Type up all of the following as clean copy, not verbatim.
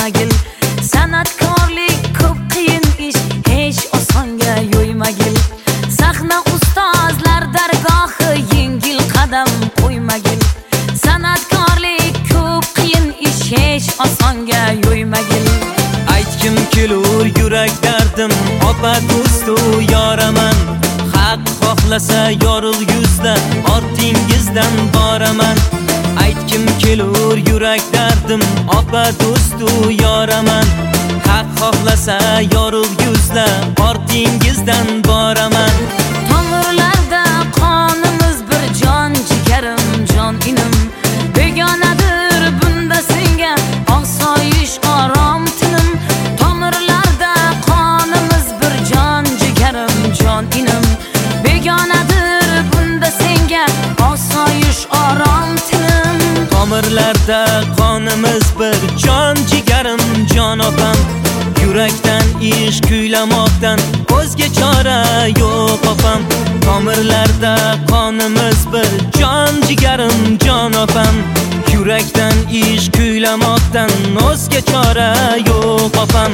yo'ymagil. San'atkorlik ko'p qiyin ish, hech osonga yo'ymagil. Sahna ustozlar dargohi, yengil qadam qo'ymagil. San'atkorlik ko'p qiyin ish, hech osonga yo'ymagil. Aytgim kelur yurak dardim, opa do'stu yoraman. Haq xohlasa yorug' yuzda ortingizdan boraman. Aytgim kelur yurak dardim, opa do'stu yoraman. Haq xohlasa yorug' yuzda ortingizdan boraman. Tomirlarda qonimiz bir, jon jigarim, jon inim. Begonadir bunda senga osoyish orom tinim. Tomirlarda qonimiz bir, jon jigarim, jon inim. Begonadir bunda senga osoyish orom tinim. Tomirlarda qonimiz bir, jon jigarim, jon opam. Yurakdan ish kuylamoqdan o'zga chora yo'q opam. Tomirlarda qonimiz bir, jon jigarim, jon opam. Yurakdan ish kuylamoqdan o'zga chora yo'q opam.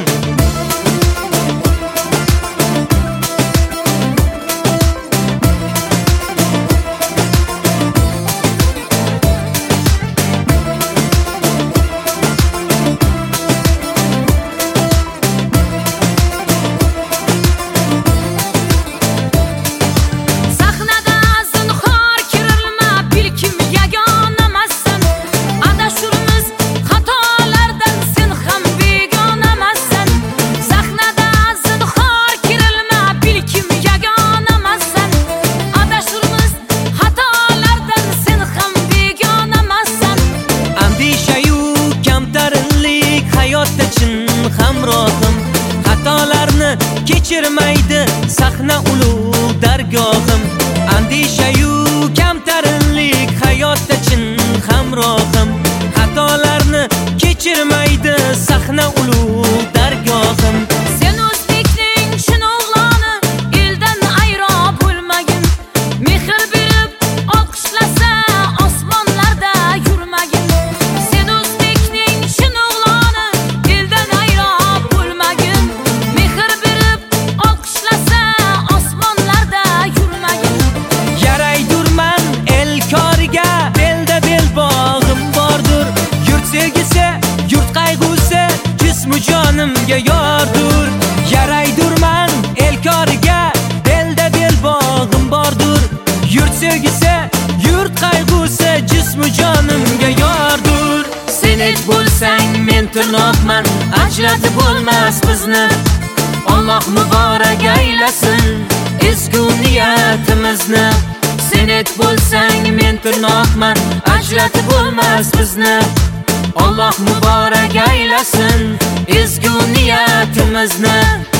Xatolarni kechirmaydi sahna ulug' dargohim. Andishayu kamtarinlik hayotda chin hamrohim. Xatolarni kechirmaydi sahna ulug' dargohim. Sen o'zbekning chin o'g'loni, eldan ayro bo'lmagin. Mehr berib olqishlasa osmonlarda yurmagin. Sen o'zbekning chin o'g'loni, eldan ayro bo'lmagin. Mehr berib olqishlasa osmonlarda yurmagin. Yaraydurman el koriga, belda bel bog'im bordur. Yurt sevgisi, yurt qayg'usi, jismu jonimga yordur. Yaraydurman el koriga, belda bel bog'im bordur. Yurt sevgisi, yurt qayg'usi, jismu jonimga yordur. Sen et bo'lsang men tirnoqman, ajratib bo'lmas bizni. Alloh muborak aylasin ezgu niyatimizni. Sen et bo'lsang men tirnoqman, ajratib bo'lmas bizni. Alloh muborak aylasin ezgu niyatimizni.